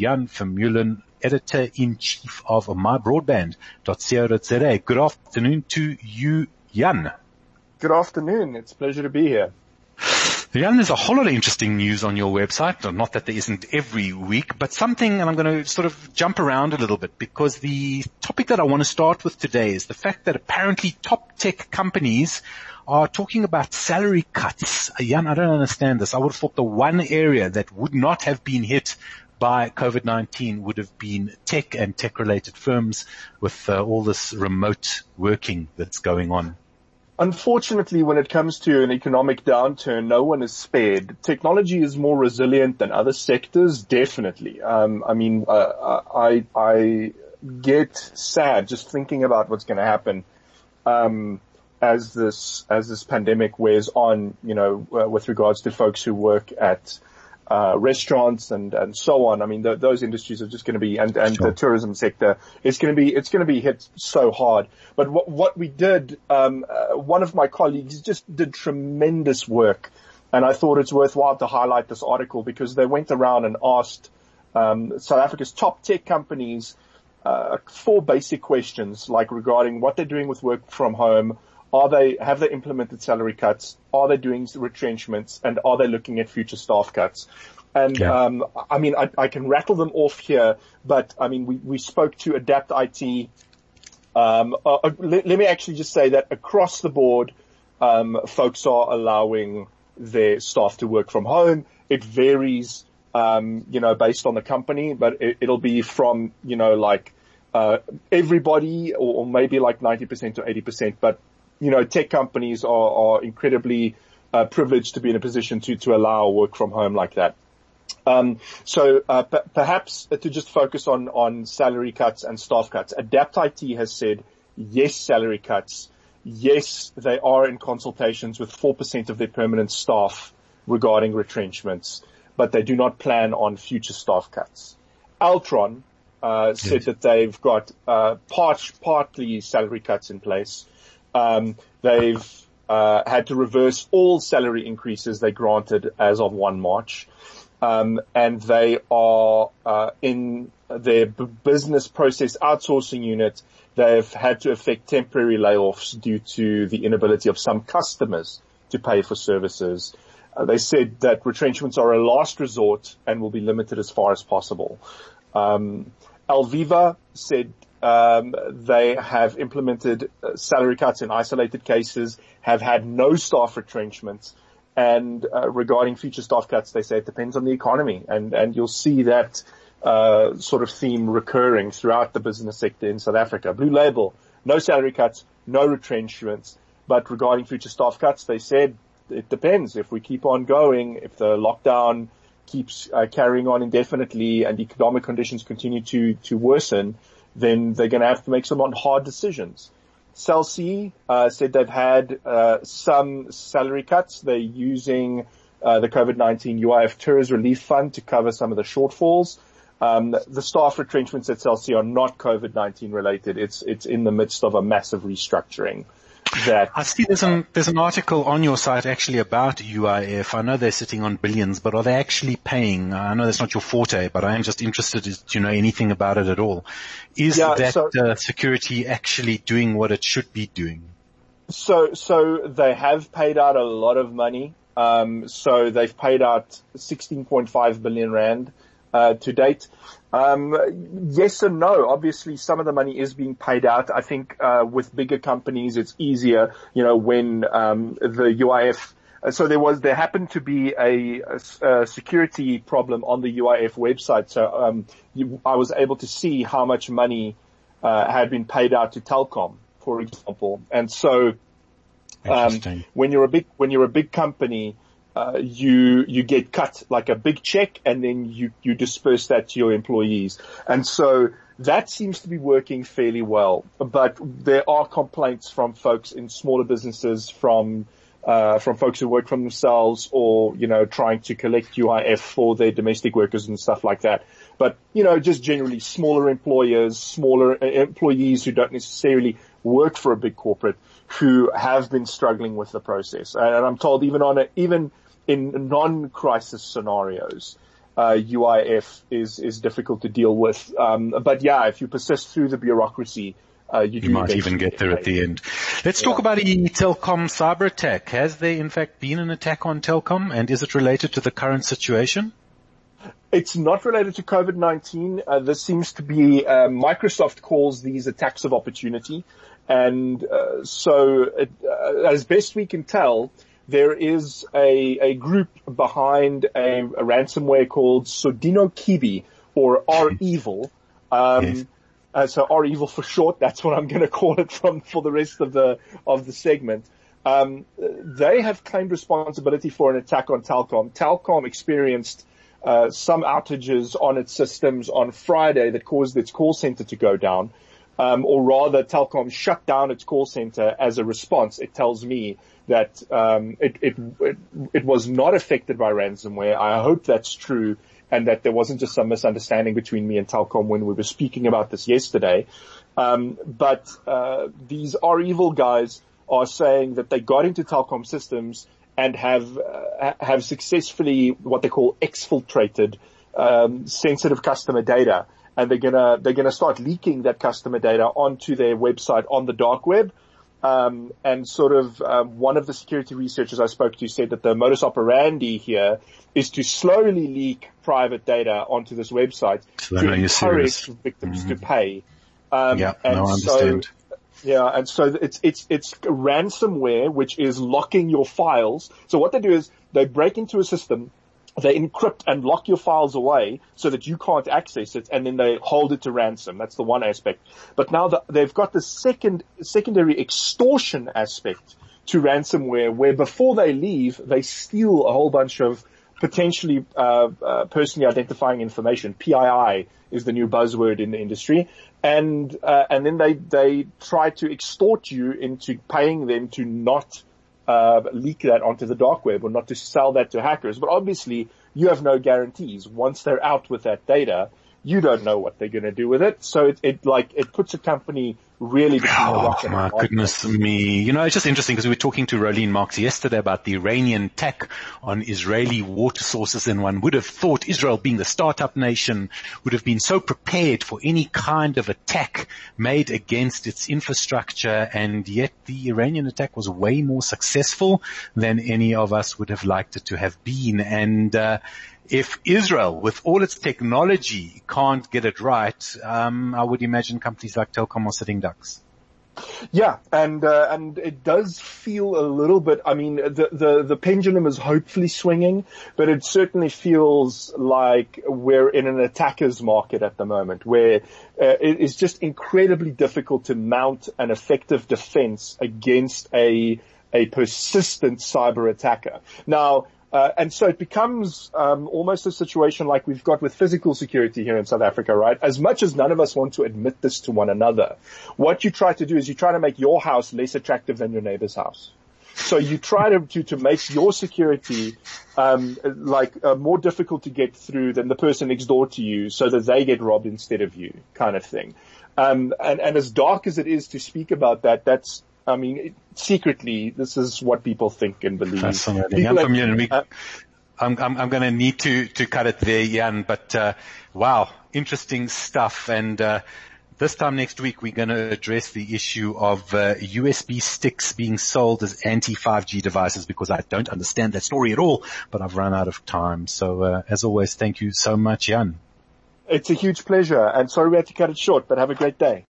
Jan Vermeulen, Editor-in-Chief of mybroadband.co.za. Good afternoon to you, Jan. Good afternoon. It's a pleasure to be here. Jan, there's a whole lot of interesting news on your website. Not that there isn't every week, but something, and I'm going to sort of jump around a little bit because the topic that I want to start with today is the fact that apparently top tech companies are talking about salary cuts. Jan, I don't understand this. I would have thought the one area that would not have been hit by COVID-19 would have been tech and tech-related firms with all this remote working that's going on. Unfortunately, when it comes to an economic downturn, no one is spared. Technology is more resilient than other sectors, definitely. I get sad just thinking about what's going to happen as this pandemic wears on. With regards to folks who work at restaurants and so on. I mean, those industries are just going to be, and sure. The tourism sector, it's going to be hit so hard. But what we did, one of my colleagues just did tremendous work, and I thought it's worthwhile to highlight this article because they went around and asked South Africa's top tech companies 4 basic questions, like regarding what they're doing with work from home. Have they implemented salary cuts? Are they doing retrenchments? And are they looking at future staff cuts? And, yeah. I can rattle them off here, but we spoke to Adapt IT. Let me actually just say that across the board, folks are allowing their staff to work from home. It varies, based on the company, but it'll be from, everybody or maybe like 90% or 80%, but tech companies are incredibly privileged to be in a position to allow work from home like that. Perhaps to just focus on salary cuts and staff cuts. Adapt IT has said yes, salary cuts. Yes, they are in consultations with 4% of their permanent staff regarding retrenchments, but they do not plan on future staff cuts. Altron said that they've got partly salary cuts in place. They've had to reverse all salary increases they granted as of 1 March. And they are in their business process outsourcing unit. They've had to effect temporary layoffs due to the inability of some customers to pay for services. They said that retrenchments are a last resort and will be limited as far as possible. Alviva said they have implemented salary cuts in isolated cases, have had no staff retrenchments, and regarding future staff cuts, they say it depends on the economy, and you'll see that sort of theme recurring throughout the business sector in South Africa. Blue Label, no salary cuts, no retrenchments, but regarding future staff cuts, they said it depends. If we keep on going, if the lockdown keeps carrying on indefinitely and economic conditions continue to worsen, then they're going to have to make some hard decisions. Cell C said they've had some salary cuts. They're using the COVID-19 UIF Tourist Relief Fund to cover some of the shortfalls. The staff retrenchments at Cell C are not COVID-19 related. It's in the midst of a massive restructuring. I see there's an article on your site actually about UIF. I know they're sitting on billions, but are they actually paying? I know that's not your forte, but I am just interested to know anything about it at all. Is security actually doing what it should be doing? So they have paid out a lot of money. So they've paid out 16.5 billion rand. To date. Yes and no. Obviously, some of the money is being paid out. I think with bigger companies, it's easier, when the UIF. So there happened to be a security problem on the UIF website. So I was able to see how much money had been paid out to Telkom, for example. And so when you're a big company, you get cut like a big check, and then you disperse that to your employees. And so that seems to be working fairly well. But there are complaints from folks in smaller businesses, from folks who work for themselves or, trying to collect UIF for their domestic workers and stuff like that. But, just generally smaller employers, smaller employees who don't necessarily work for a big corporate who have been struggling with the process. And I'm told even in non-crisis scenarios, UIF is difficult to deal with. But yeah, if you persist through the bureaucracy, you might even get there at the end. Let's talk about the Telkom cyber attack. Has there in fact been an attack on Telkom, and is it related to the current situation? It's not related to COVID-19. This seems to be, Microsoft calls these attacks of opportunity. And as best we can tell, there is a group behind a ransomware called Sodinokibi, or R-Evil. Yes. So R-Evil for short, that's what I'm going to call it for the rest of the segment. They have claimed responsibility for an attack on Telkom. Telkom experienced some outages on its systems on Friday that caused its call center to go down. Or rather, Telkom shut down its call center as a response. It tells me that it was not affected by ransomware. I hope that's true, and that there wasn't just some misunderstanding between me and Telkom when we were speaking about this yesterday. But these R-Evil guys are saying that they got into Telkom systems and have successfully what they call exfiltrated sensitive customer data, and they're gonna start leaking that customer data onto their website on the dark web. And one of the security researchers I spoke to said that the modus operandi here is to slowly leak private data onto this website to encourage victims to pay. I understand. And so it's ransomware, which is locking your files. So what they do is they break into a system, they encrypt and lock your files away so that you can't access it, and then they hold it to ransom. That's the one aspect. But now they've got the secondary extortion aspect to ransomware, where before they leave, they steal a whole bunch of potentially personally identifying information. PII is the new buzzword in the industry. And then they try to extort you into paying them to not leak that onto the dark web, or not to sell that to hackers. But obviously, you have no guarantees. Once they're out with that data, you don't know what they're going to do with it. So it puts a company really between a rock and a hard place. Goodness me. It's just interesting because we were talking to Rolene Marks yesterday about the Iranian attack on Israeli water sources, and one would have thought Israel, being the startup nation, would have been so prepared for any kind of attack made against its infrastructure, and yet the Iranian attack was way more successful than any of us would have liked it to have been. And if Israel, with all its technology, can't get it right, I would imagine companies like Telkom are sitting ducks. Yeah, and it does feel a little bit, the pendulum is hopefully swinging, but it certainly feels like we're in an attacker's market at the moment, where it is just incredibly difficult to mount an effective defense against a persistent cyber attacker. Now, and so it becomes almost a situation like we've got with physical security here in South Africa, right? As much as none of us want to admit this to one another, what you try to do is you try to make your house less attractive than your neighbor's house. So you try to make your security more difficult to get through than the person next door to you, so that they get robbed instead of you, kind of thing. And as dark as it is to speak about that, that's secretly, this is what people think and believe. Fascinating. I'm going to need to cut it there, Jan, but wow, interesting stuff. And this time next week, we're going to address the issue of USB sticks being sold as anti-5G devices, because I don't understand that story at all, but I've run out of time. So as always, thank you so much, Jan. It's a huge pleasure, and sorry we had to cut it short, but have a great day.